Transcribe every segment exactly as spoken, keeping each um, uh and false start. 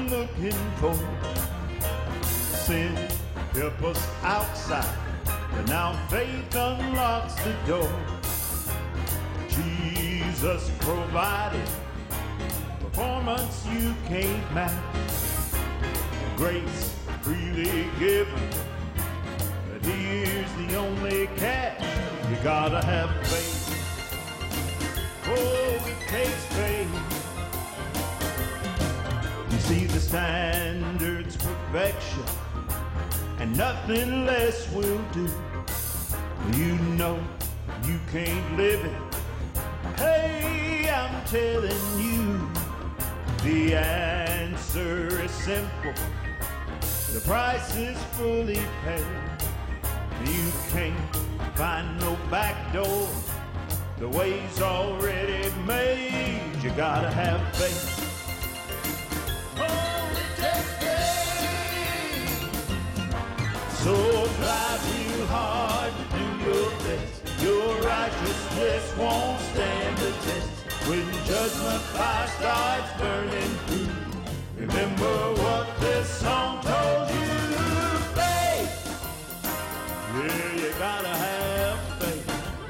looking for. Sin kept us outside, but now faith unlocks the door. Jesus provided performance you can't match. Grace freely given, but here's the only catch. You gotta have faith. Oh, it takes faith. You see, the standard's perfection, and nothing less will do. You know you can't live it. Hey, I'm telling you, the answer is simple. The price is fully paid. You can't find no back door. The way's already made. You gotta have faith. Oh, it takes faith. So try real hard to do your best. Your righteousness won't stand the test. When judgment fire starts burning through, remember what this song told you. Faith. Yeah, you gotta have faith.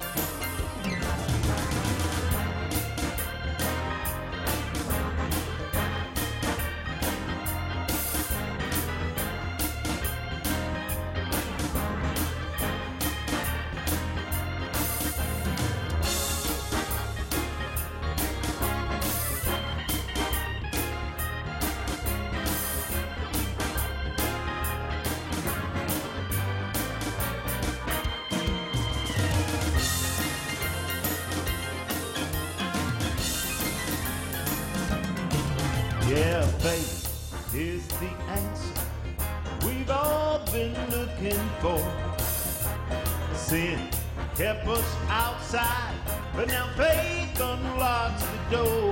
Yeah, faith is the answer we've all been looking for. Sin kept us outside, but now faith unlocks the door.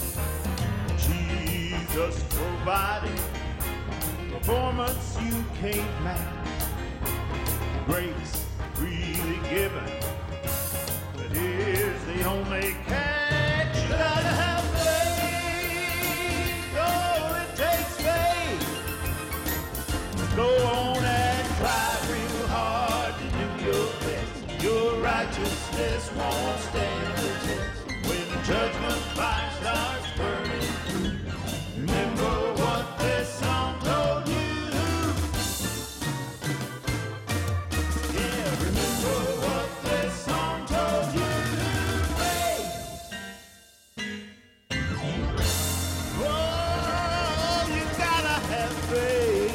Jesus provided performance you can't match. Grace freely given, but here's the only catch. You gotta have go on and try real hard to do your best. Your righteousness won't stand the test. When the judgment fire starts burning through, remember what this song told you. Yeah, remember what this song told you. Faith. Oh, you gotta have faith.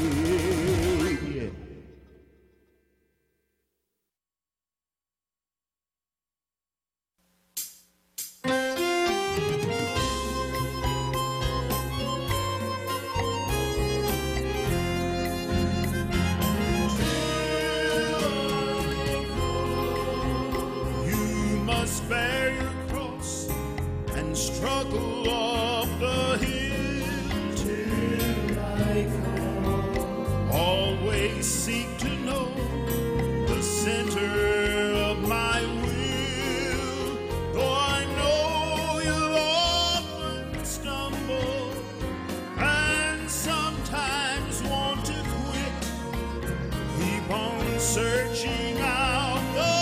Bear your cross and struggle up the hill till I come. Always seek to know the center of my will. Though I know you'll often stumble and sometimes want to quit, keep on searching out the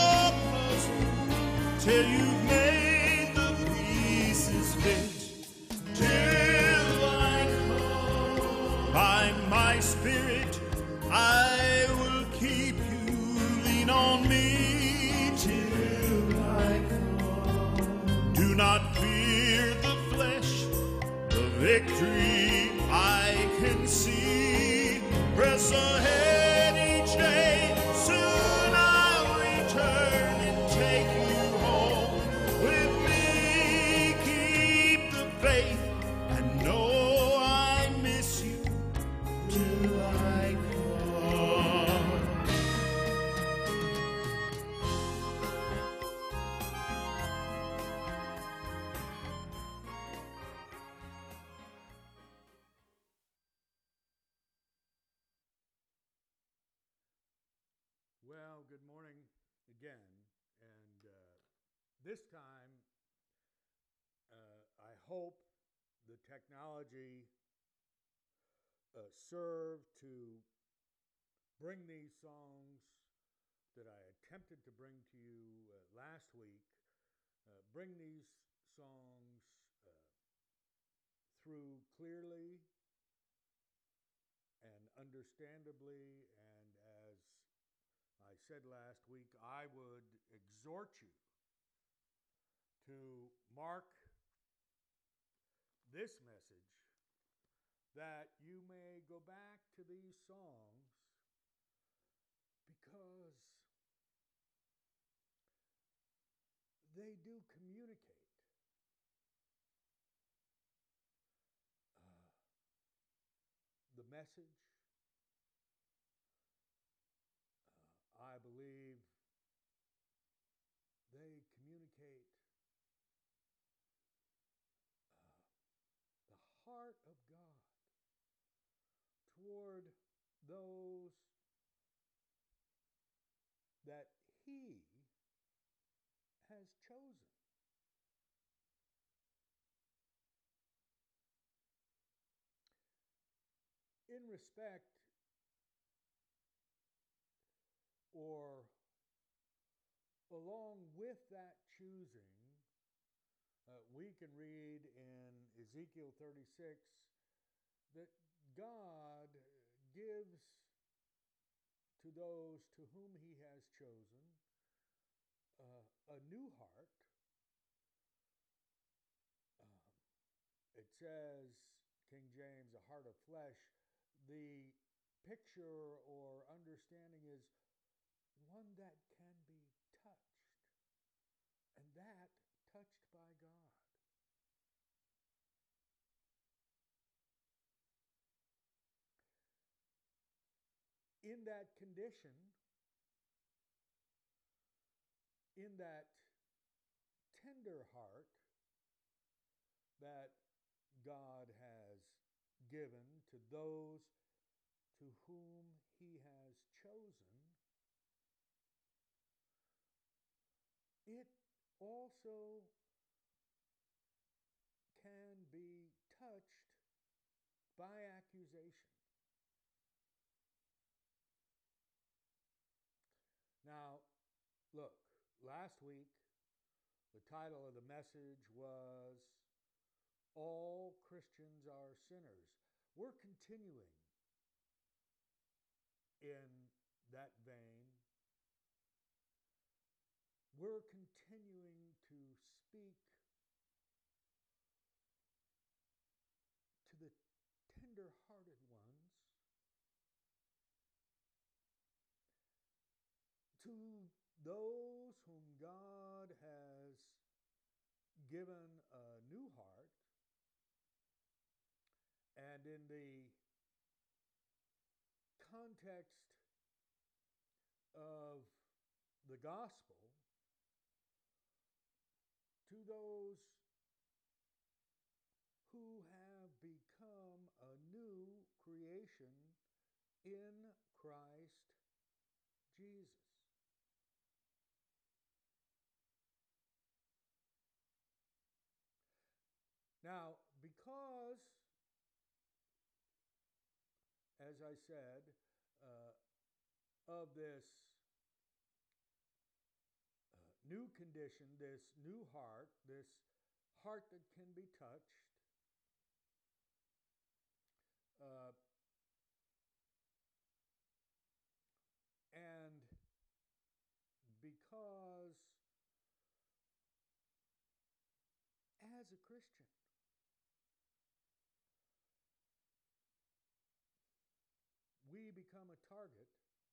till you've made the pieces fit. Till I come, by my spirit I will keep you. Lean on me till I come. Do not fear the flesh, the victory I can see. Press ahead each day, soon I'll return and take you home with me. Keep the faith and know I miss you till I come. Well, good morning again, and uh, this time uh, I hope the technology uh, serve to bring these songs that I attempted to bring to you uh, last week, uh, bring these songs uh, through clearly and understandably, and as I said last week, I would exhort you to mark this message that you may go back to these songs because they do communicate uh, the message. Uh, I believe they communicate uh, the heart of God toward those that He has chosen. In respect or along with that choosing, uh, we can read in Ezekiel thirty-six that God gives to those to whom He has chosen uh, a new heart. Um, it says, King James, a heart of flesh. The picture or understanding is one that can be touched, and that touched by God. In that condition, in that tender heart that God has given to those to whom He has chosen, it also can be touched by accusation. Now, look, last week, the title of the message was All Christians Are Sinners. We're continuing in that vein. We're continuing to speak to the tender-hearted ones, to those whom God has given a new heart, and in the context of the gospel, to those who have become a new creation in Christ Jesus. Now, because, as I said, uh, of this uh, new condition, this new heart, this heart that can be touched, uh, and because as a Christian, we become a target,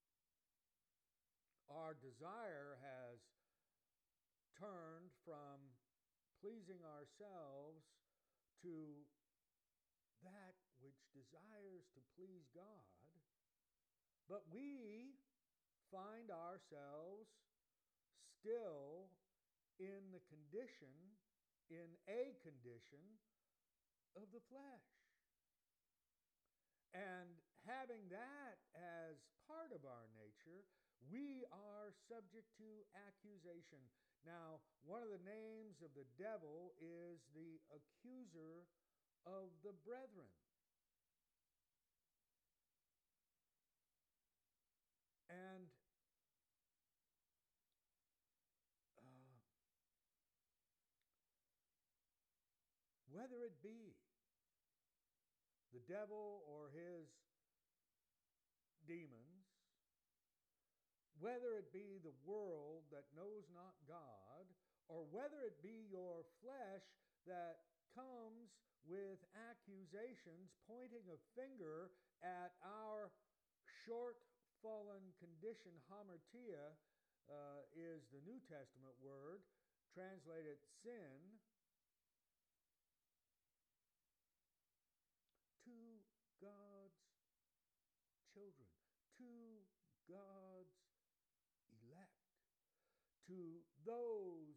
our desire has turned from pleasing ourselves to that which desires to please God, but we find ourselves still in the condition, in a condition of the flesh. And having that as part of our nature, we are subject to accusation. Now, one of the names of the devil is the accuser of the brethren. whether it be the devil or his demons, whether it be the world that knows not God, or whether it be your flesh that comes with accusations pointing a finger at our short fallen condition. Hamartia uh, is the New Testament word, translated sin. To God's children, to God's elect, to those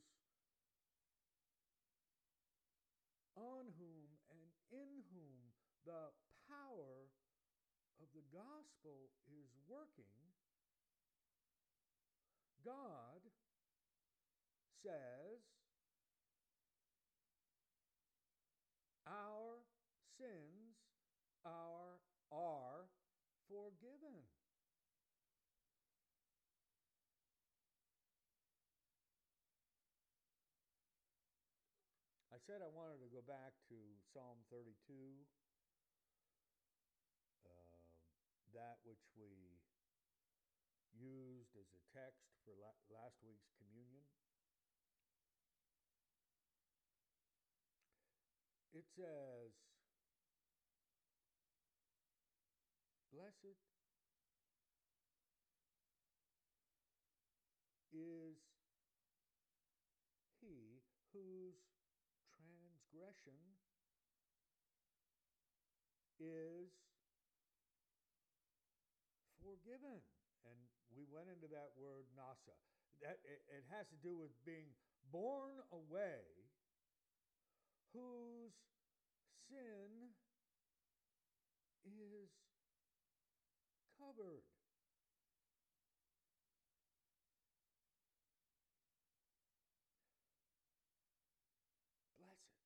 on whom and in whom the power of the gospel is working, God says our sins are, are forgiven. I said I wanted to go back to Psalm thirty-two, uh, that which we used as a text for la- last week's communion. It says, "Blessed is he whose transgression is forgiven." And we went into that word nasa. That it, it has to do with being borne away, whose sin is covered. Blessed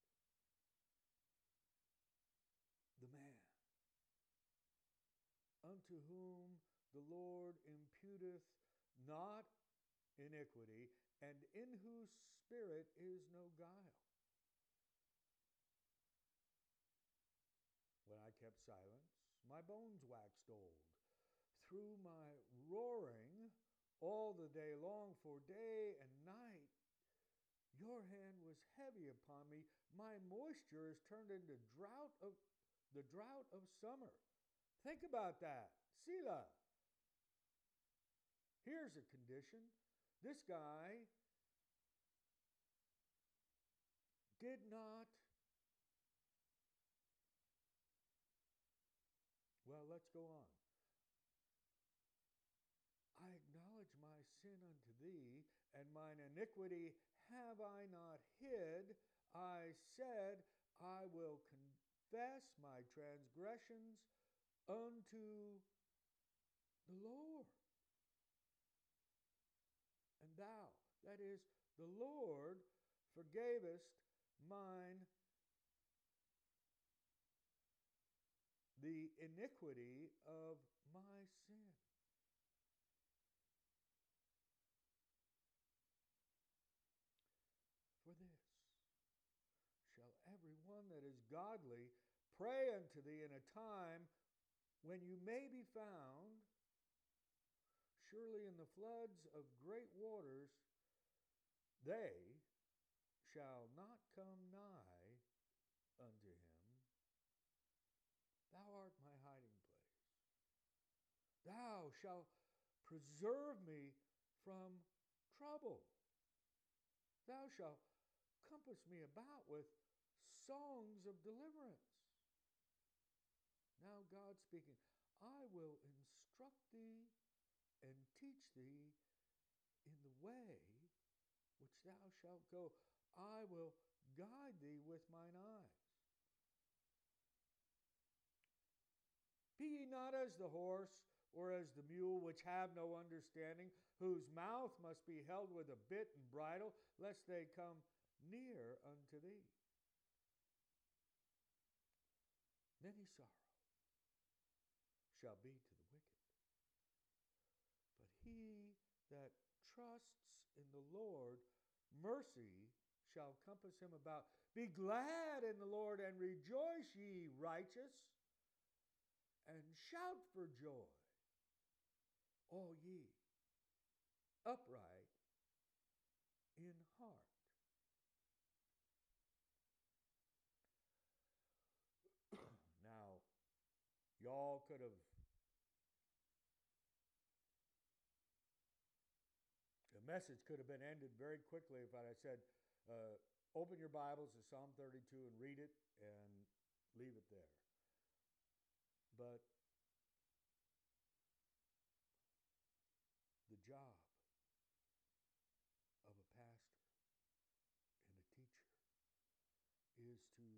the man unto whom the Lord imputeth not iniquity, and in whose spirit is no guile. When I kept silence, my bones waxed old. Through my roaring all the day long, for day and night, your hand was heavy upon me. My moisture is turned into drought of the drought of summer. Think about that. Selah. Here's a condition. This guy did not, well, let's go on. I acknowledge my sin unto thee, and mine iniquity have I not hid. I said, I will confess my transgressions unto the Lord. And thou, that is, the Lord, forgavest mine the iniquity of my sin. For this shall every one that is godly pray unto thee in a time when you may be found. Surely in the floods of great waters they shall not come nigh unto him. Thou art my hiding place. Thou shalt preserve me from trouble. Thou shalt compass me about with songs of deliverance. Now God speaking, I will instruct thee and teach thee in the way which thou shalt go. I will guide thee with mine eyes. Be ye not as the horse or as the mule, which have no understanding, whose mouth must be held with a bit and bridle, lest they come near unto thee. Many sorrow shall be to the wicked, but he that trusts in the Lord, mercy shall compass him about. Be glad in the Lord and rejoice, ye righteous, and shout for joy, all ye upright in heart. Now, y'all could have, the message could have been ended very quickly if I had said, uh, open your Bibles to Psalm thirty-two and read it and leave it there. But the job of a pastor and a teacher is to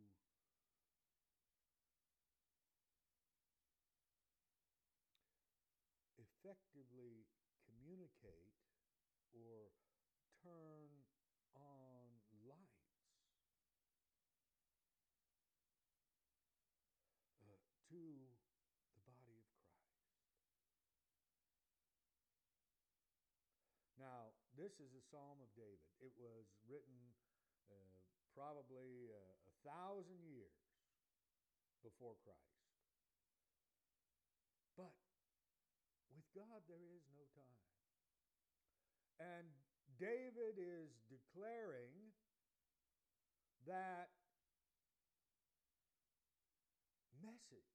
effectively communicate or turn on lights uh, to the body of Christ. Now, this is a Psalm of David. It was written uh, probably uh, a thousand years before Christ. But with God, there is no time. And David is declaring that message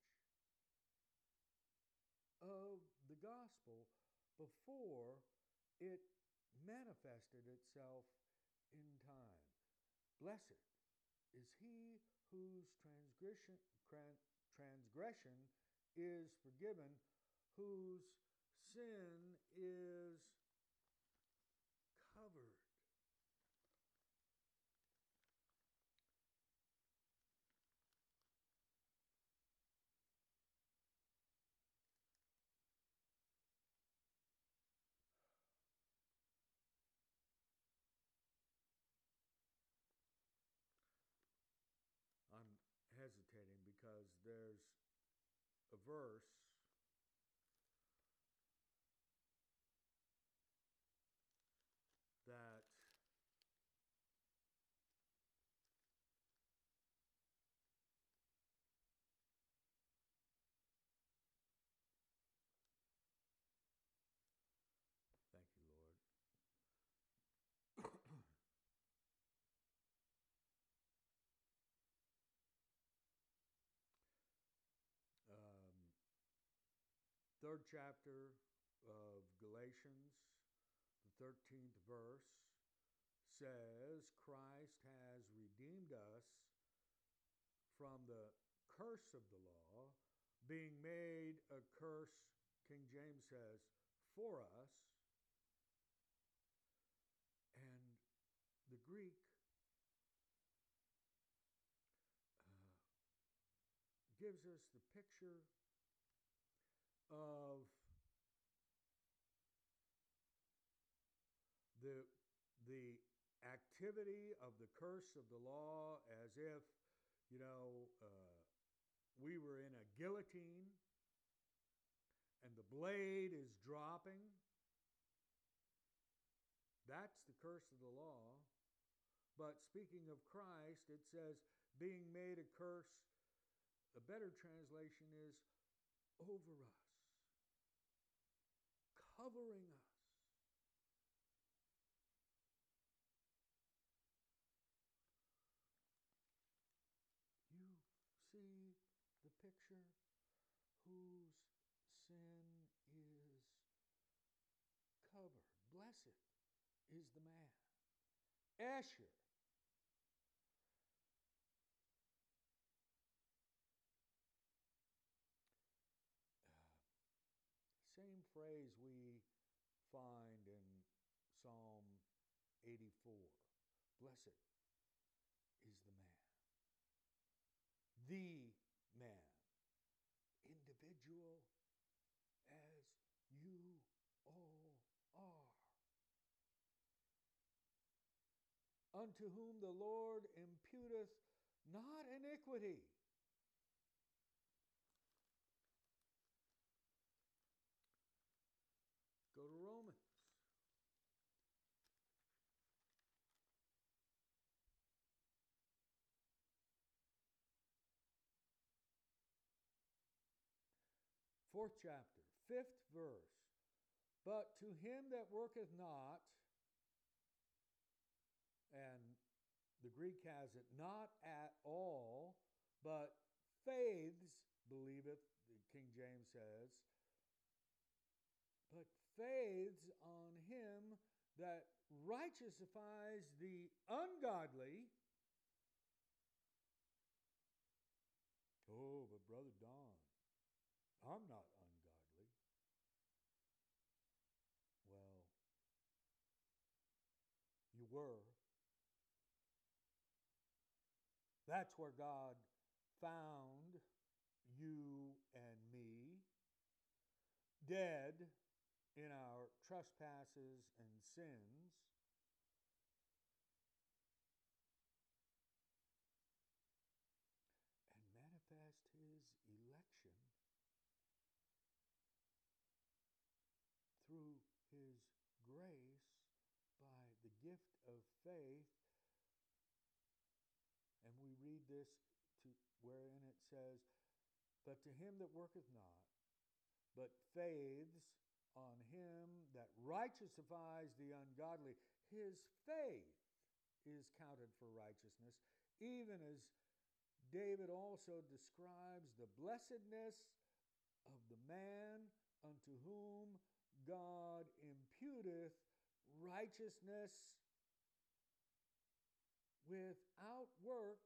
of the gospel before it manifested itself in time. Blessed is he whose transgression, transgression is forgiven, whose sin is covered. I'm hesitating because there's a verse that thank you, Lord. um, third chapter of Galatians, the thirteenth verse says, Christ has redeemed us from the curse of the law, being made a curse, King James says, for us. And the Greek uh, gives us the picture of the the activity of the curse of the law as if, you know, uh, we were in a guillotine and the blade is dropping. That's the curse of the law. But speaking of Christ, it says, being made a curse, a better translation is over us, covering us. You see the picture? Whose sin is covered. Blessed is the man. Asher. Uh, same phrase we find in Psalm eighty-four. Blessed is the man. The man, individual as you all are, unto whom the Lord imputeth not iniquity. Go to Romans. fourth chapter, fifth verse. But to him that worketh not, and the Greek has it, not at all, but faiths, believeth, the King James says, but faiths on him that righteousifies the ungodly. Oh, but Brother Don, I'm not ungodly. Well, you were. That's where God found you and me, dead in our trespasses and sins. And manifest his election through his grace by the gift of faith. And we read this to wherein it says, but to him that worketh not, but faiths on him that righteousifies the ungodly, his faith is counted for righteousness, even as David also describes the blessedness of the man unto whom God imputeth righteousness without works,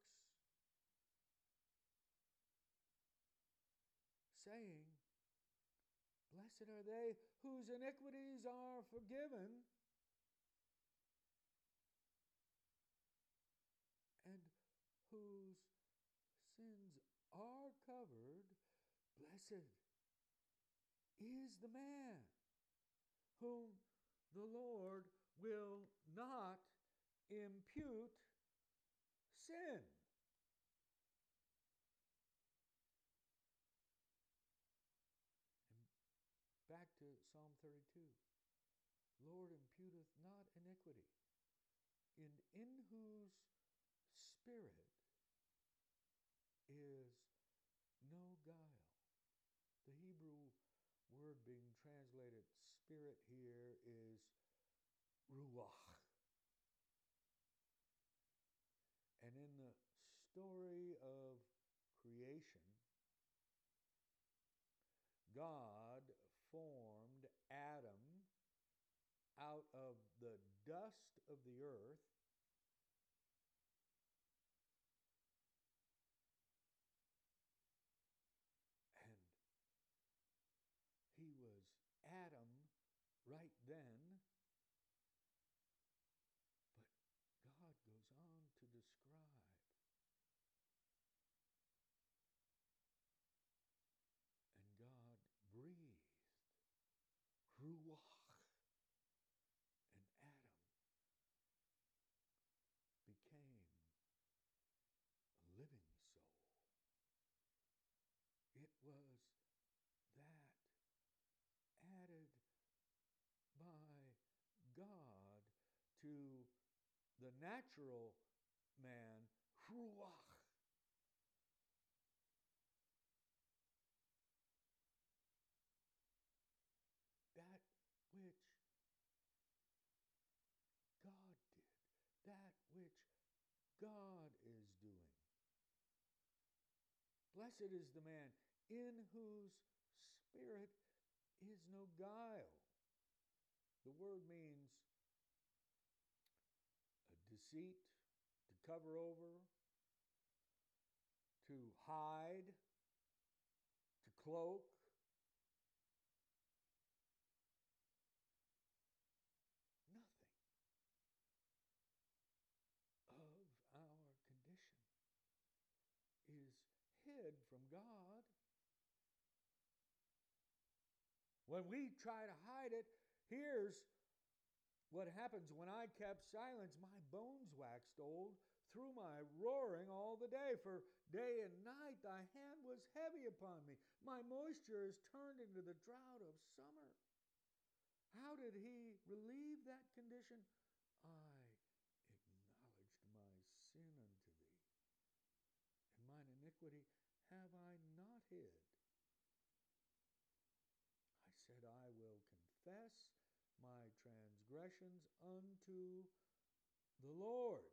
saying, blessed are they whose iniquities are forgiven, and whose sins are covered. Blessed is the man whom the Lord will not impute sin. And back to Psalm thirty-two. Lord imputeth not iniquity, in, in whose spirit is no guile. The Hebrew word being translated spirit here is ruach. And in the story of creation, God formed Adam out of the dust of the earth, and he was Adam right then. But God goes on to describe and God breathed ruach, and Adam became a living soul. It was that added by God to the natural man, ruach. That which God did, that which God is doing. Blessed is the man in whose spirit is no guile. The word means a deceit, to cover over, to hide, to cloak. Nothing of our condition is hid from God. When we try to hide it, here's what happens. When I kept silence, my bones waxed old through my roaring all the day. For day and night thy hand was heavy upon me. My moisture is turned into the drought of summer. How did he relieve that condition? I acknowledged my sin unto thee, and mine iniquity have I not hid. confess my transgressions unto the Lord.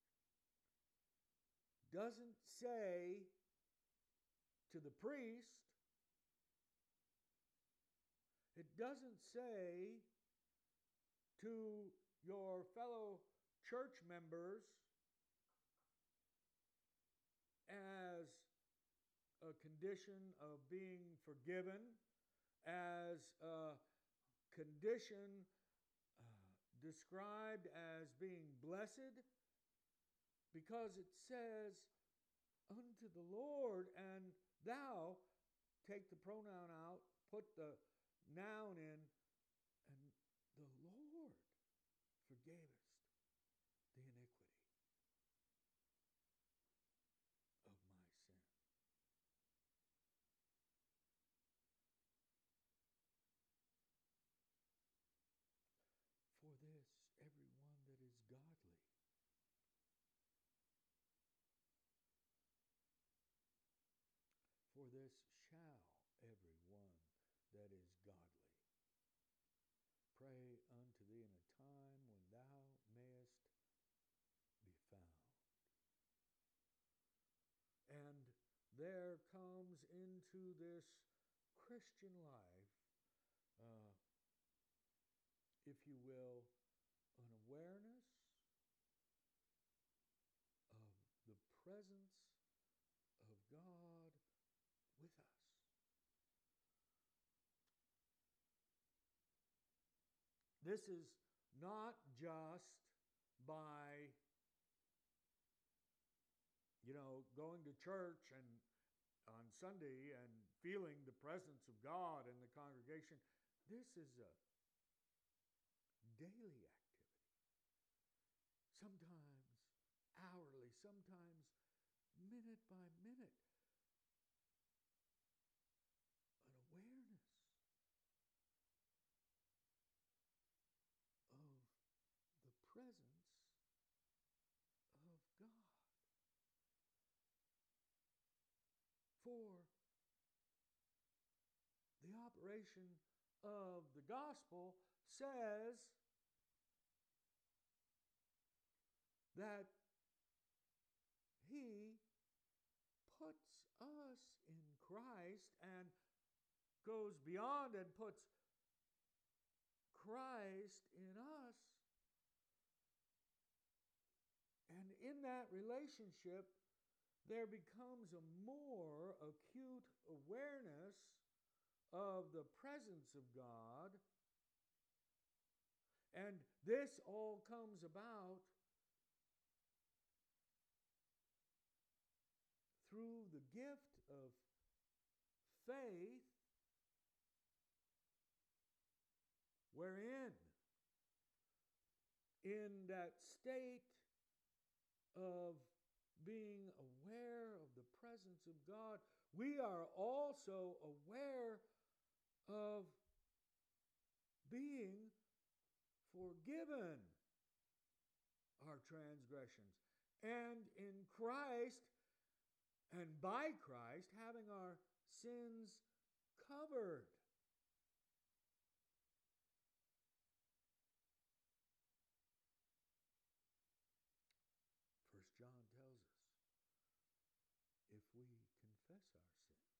Doesn't say to the priest. It doesn't say to your fellow church members as a condition of being forgiven, as a condition uh, described as being blessed, because it says unto the Lord, and thou, take the pronoun out, put the noun in, and the Lord forgavest the iniquity of my sin. For this, every one that is godly For this shall every one that is godly pray unto thee in a time when thou mayest be found. And there comes into this Christian life, uh, if you will, an awareness of the presence of God with us. This is not just by, you know, going to church and on Sunday and feeling the presence of God in the congregation. This is a daily activity. Sometimes hourly, sometimes minute by minute. An awareness of the presence of God. For the operation of the gospel says that He puts us in Christ and goes beyond and puts Christ in us. And in that relationship, there becomes a more acute awareness of the presence of God. And this all comes about through the gift of faith, wherein, in that state of being aware of the presence of God, we are also aware of being forgiven our transgressions. And in Christ, and by Christ, having our sins covered. First John tells us, if we confess our sins,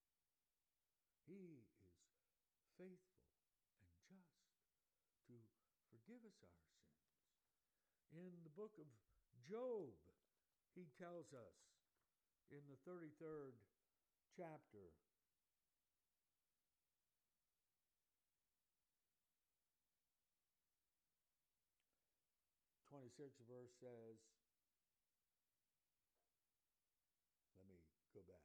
He is faithful and just to forgive us our sins. In the book of Job, he tells us in the thirty-third chapter, twenty-sixth verse says, let me go back.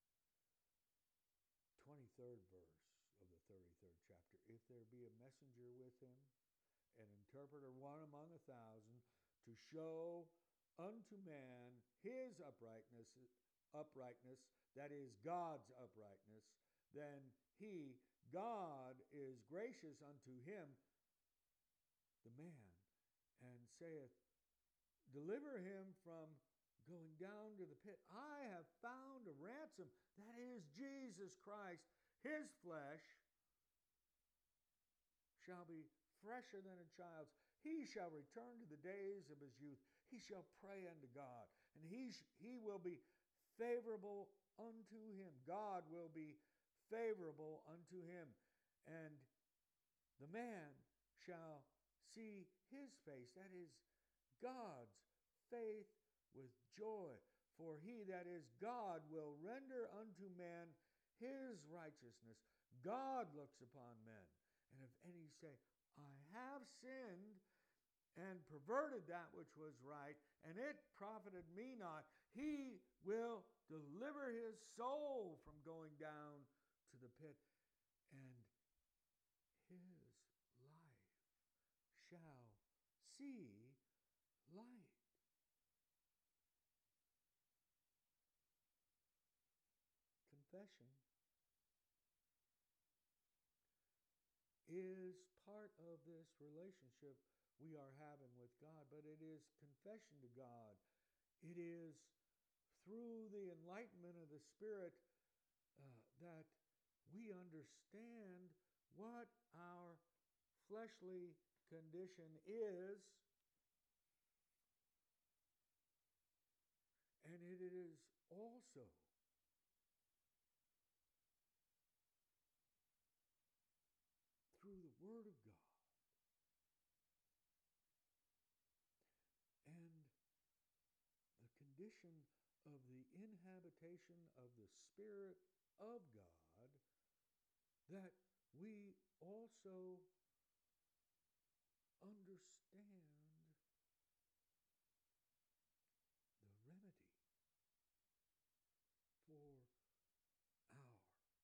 twenty-third verse of the thirty-third chapter. If there be a messenger with him, an interpreter, one among a thousand, to show unto man his uprightness, uprightness, that is God's uprightness, then he, God, is gracious unto him, the man, and saith, deliver him from going down to the pit. I have found a ransom, that is Jesus Christ, his flesh, shall be fresher than a child's. He shall return to the days of his youth. He shall pray unto God, and he, sh- he will be favorable unto him. God will be favorable unto him. And the man shall see his face, that is God's faith, with joy. For he that is God will render unto man his righteousness. God looks upon men. And if any say, I have sinned and perverted that which was right, and it profited me not, he will deliver his soul from going down to the pit, and his life shall see light. Confession is part of this relationship we are having with God, but it is confession to God. It is through the enlightenment of the Spirit uh, that we understand what our fleshly condition is, and it is also through the Word of God and the condition of the inhabitation of the Spirit of God that we also understand the remedy for our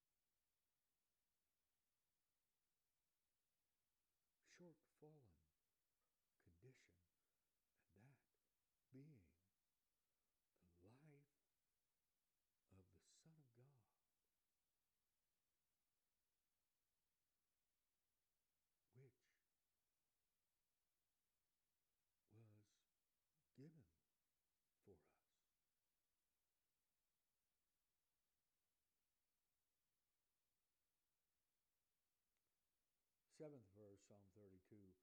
short-fallen condition, and that being the life of the Son of God, which was given for us. Seventh verse, Psalm thirty-two.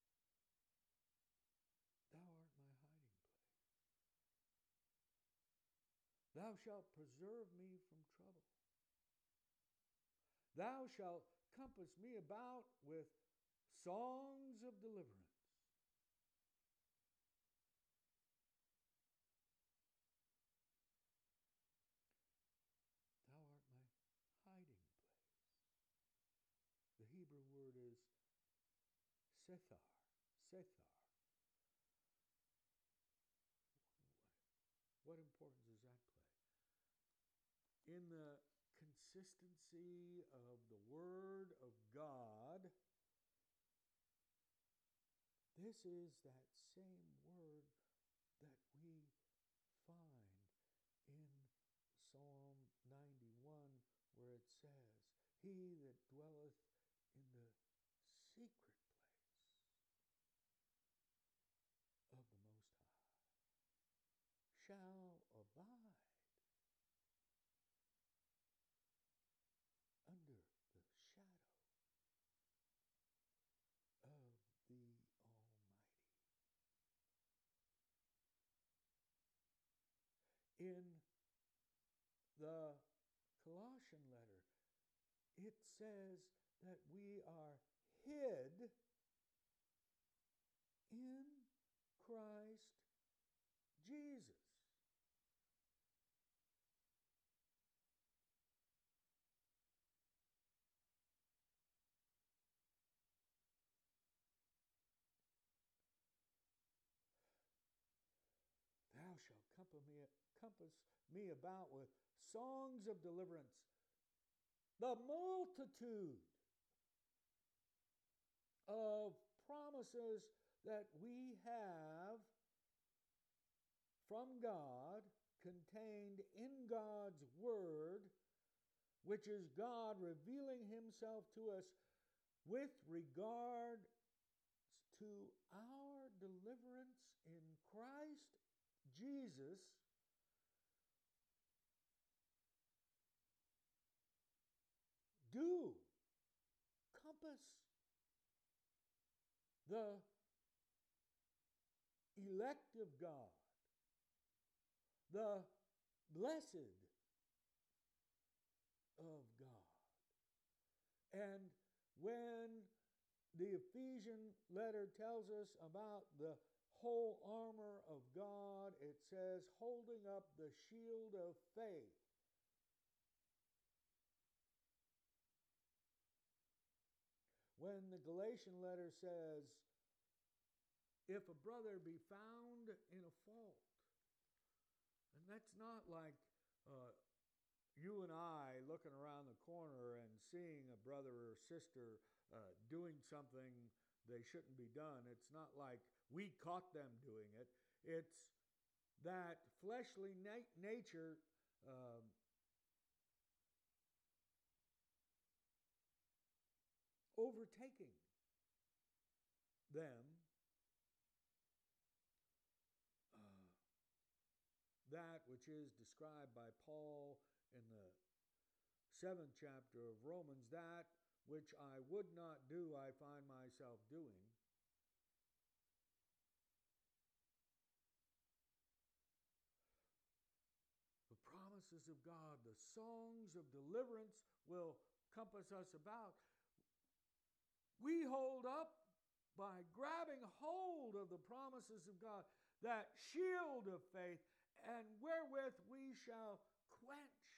Thou art my hiding place. Thou shalt preserve me from trouble. Thou shalt compass me about with songs of deliverance. Thou art my hiding place. The Hebrew word is sethar. Sethar. What importance does that play? In the consistency of the Word of God, this is that same word that we find in Psalm ninety-one, where it says, He that dwelleth in the secret place of the Most High shall abide under the shadow of the Almighty. In the Colossian letter, it says that we are hid in Christ Jesus. Thou shalt compass me, compass me about with songs of deliverance. The multitude of promises that we have from God, contained in God's Word, which is God revealing Himself to us with regard to our deliverance in Christ Jesus, do compass the elect of God, the blessed of God. And when the Ephesian letter tells us about the whole armor of God, it says, holding up the shield of faith. When the Galatian letter says, if a brother be found in a fault, and that's not like uh, you and I looking around the corner and seeing a brother or sister uh, doing something they shouldn't be done. It's not like we caught them doing it. It's that fleshly na- nature um, overtaking them. Uh, that which is described by Paul in the seventh chapter of Romans, that which I would not do, I find myself doing. The promises of God, the songs of deliverance will compass us about. We hold up by grabbing hold of the promises of God, that shield of faith, and wherewith we shall quench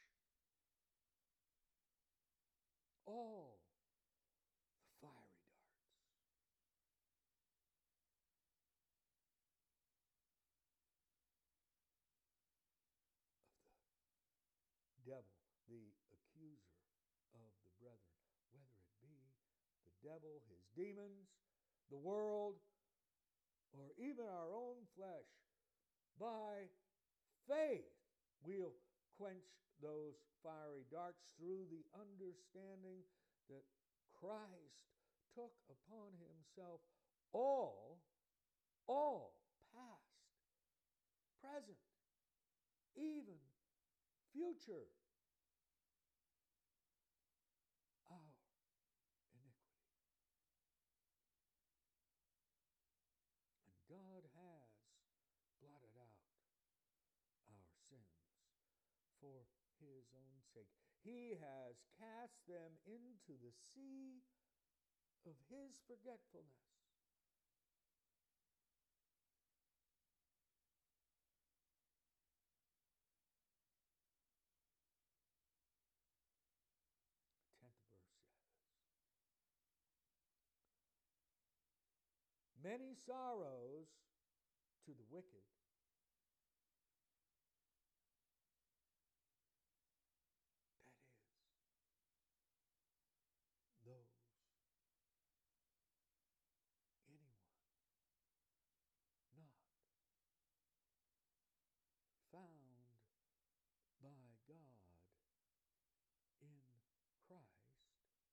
all the fiery darts of the devil, the accuser of the brethren, whether it be the devil, his demons, the world, or even our own flesh. By faith, we'll quench those fiery darts through the understanding that Christ took upon himself all, all past, present, even future, our iniquity. And God has blotted out our sins for his own sake. He has cast them into the sea of his forgetfulness. Tenth verse says, many sorrows to the wicked, that is, those, anyone, not found by God in Christ,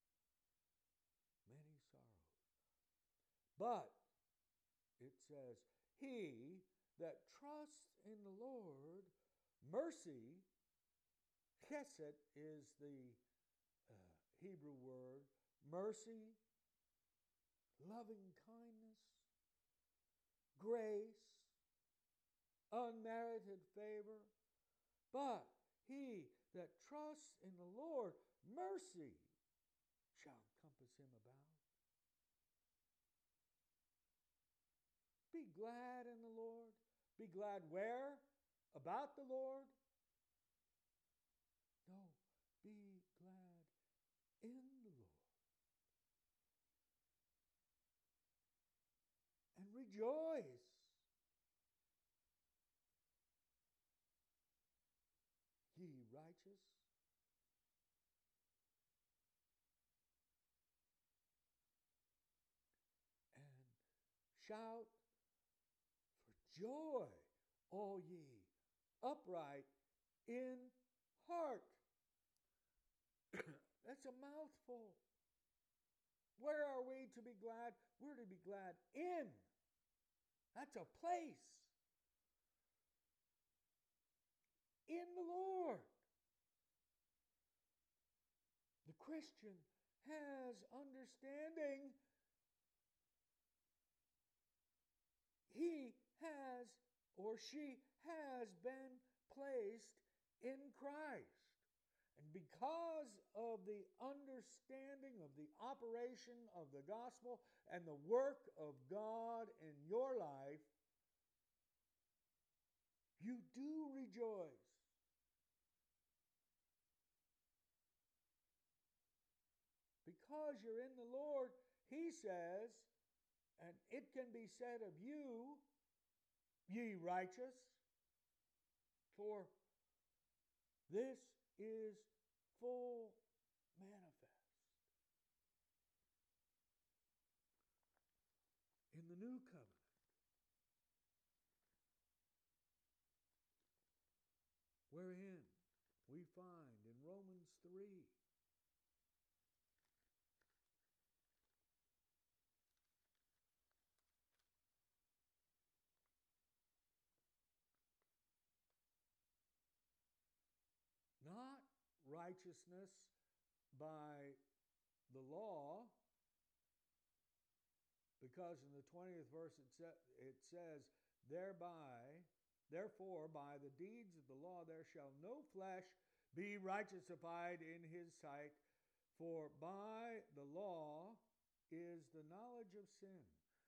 many sorrows. But it says, he that trusts in the Lord, mercy, chesed is the uh, Hebrew word, mercy, loving kindness, grace, unmerited favor. But he that trusts in the Lord, mercy shall compass him about. Be glad in the Lord. Be glad where? About the Lord? No, be glad in the Lord. And rejoice. Ye righteous. And shout for joy, all ye upright in heart. That's a mouthful. Where are we to be glad? We're to be glad in. That's a place. In the Lord. The Christian has understanding he has or she has been placed in Christ. And because of the understanding of the operation of the gospel and the work of God in your life, you do rejoice. Because you're in the Lord, he says, and it can be said of you, ye righteous, for this is full manifest. In the new covenant, wherein we find in Romans three, not righteousness by the law, because in the twentieth verse it, sa- it says, thereby, therefore, by the deeds of the law there shall no flesh be righteousified in his sight, for by the law is the knowledge of sin.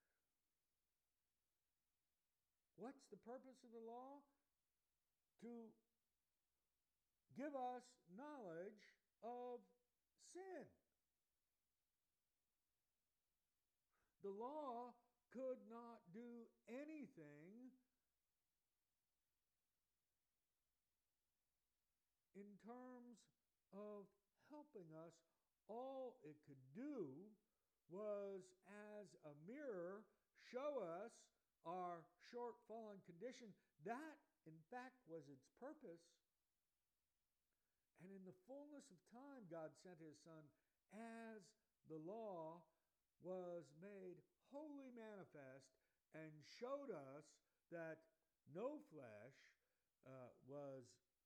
What's the purpose of the law? To give us knowledge of sin. The law could not do anything in terms of helping us. All it could do was, as a mirror, show us our short fallen condition. That, in fact, was its purpose. And in the fullness of time, God sent his Son as the law was made wholly manifest and showed us that no flesh uh, was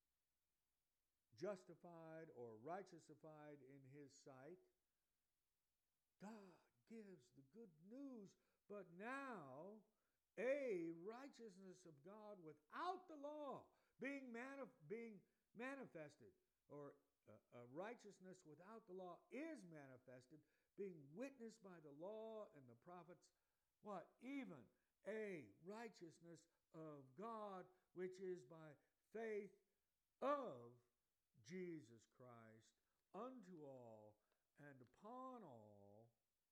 justified or righteousified in his sight. God gives the good news, but now a righteousness of God without the law being, manif- being manifested, or uh, a righteousness without the law is manifested, being witnessed by the law and the prophets, what? Even a righteousness of God, which is by faith of Jesus Christ, unto all and upon all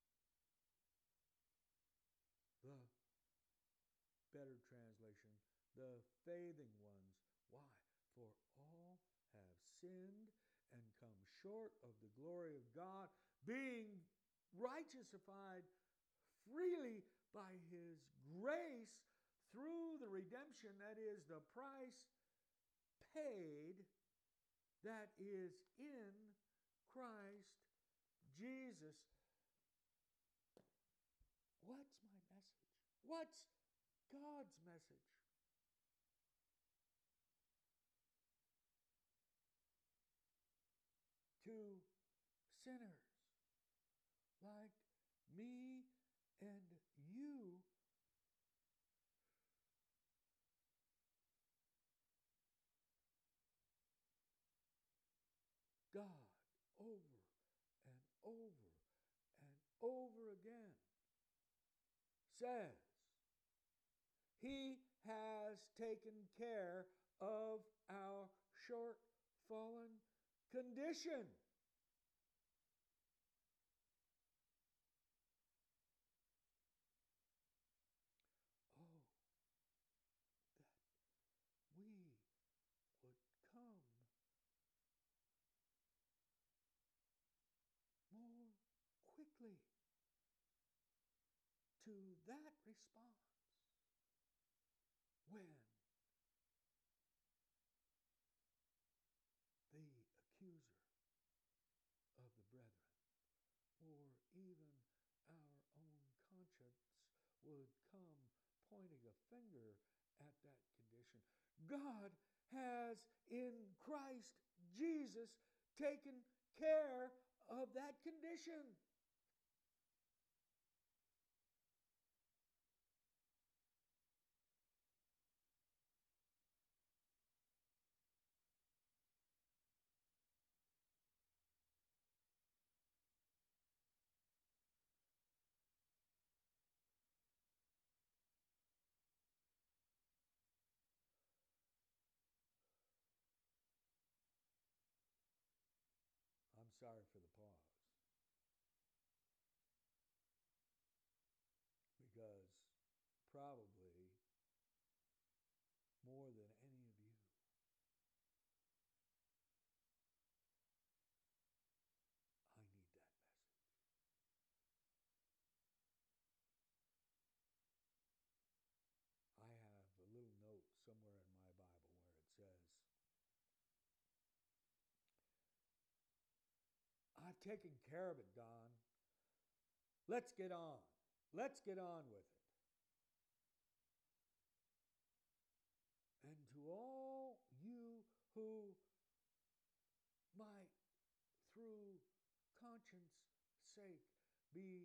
the better translation, the faithing ones. Why? For all have sinned and come short of the glory of God, being righteousified freely by his grace through the redemption, that is, the price paid, that is in Christ Jesus. What's my message? What's God's message? To sinners like me and you, God over and over and over again says he has taken care of our short fallen condition. Oh, that we would come more quickly to that response when the accuser of the brethren, or even our own conscience, would come pointing a finger at that condition. God has in Christ Jesus taken care of that condition. sorry for the pause. Because probably more than any of you, I need that message. I have a little note somewhere in my Bible where it says, I've taken care of it, Don. Let's get on. Let's get on with it. And to all you who might, through conscience sake, be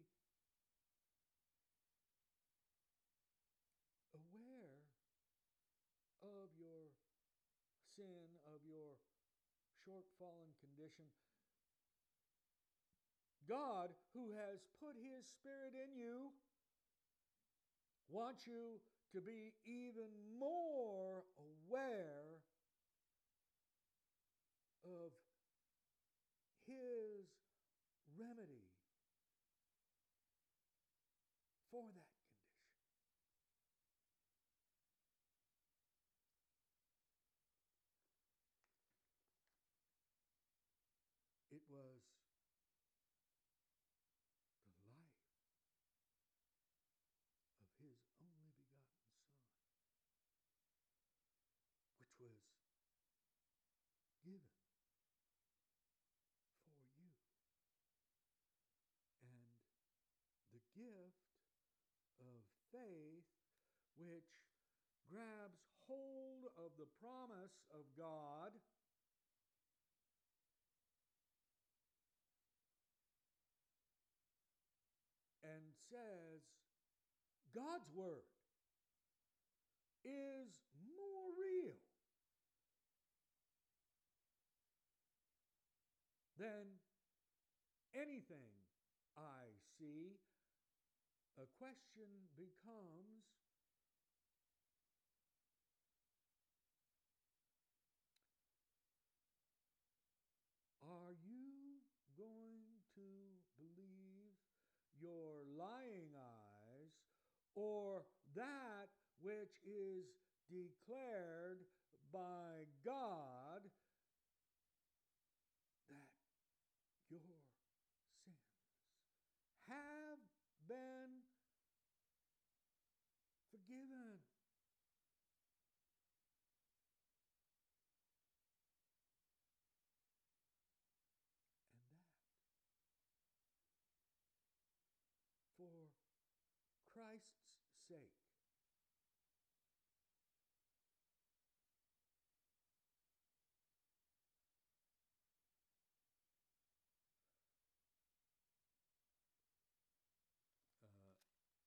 aware of your sin, of your short-fallen condition, God, who has put His Spirit in you, wants you to be even more aware of His remedy for that condition. It was the life of His only begotten Son, which was given for you. And the gift of faith, which grabs hold of the promise of God and says, God's Word is more real than anything I see. A question becomes, are you going to believe your lying eyes or that which is declared by God that your sins have been forgiven? And that for Christ's sake, uh,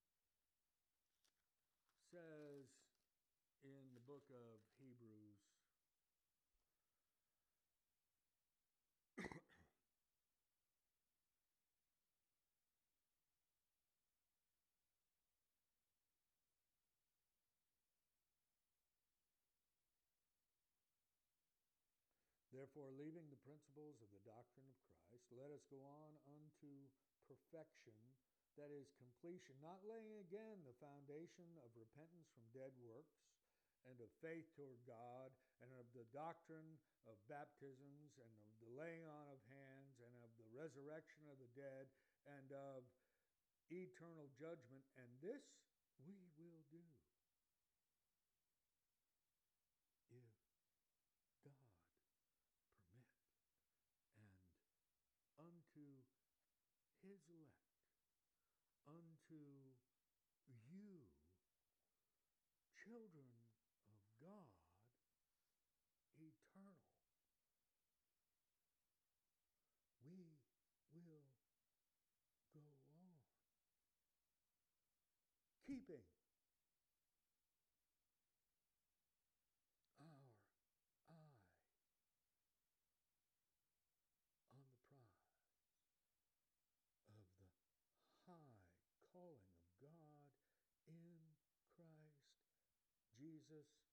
says in the book of Hebrews, therefore, leaving the principles of the doctrine of Christ, let us go on unto perfection, that is, completion, not laying again the foundation of repentance from dead works, and of faith toward God, and of the doctrine of baptisms, and of the laying on of hands, and of the resurrection of the dead, and of eternal judgment. And this we will do if God permit. And unto His elect, unto you, children of God, eternal, we will go on, keeping our eye on the prize of the high calling of God in Christ Jesus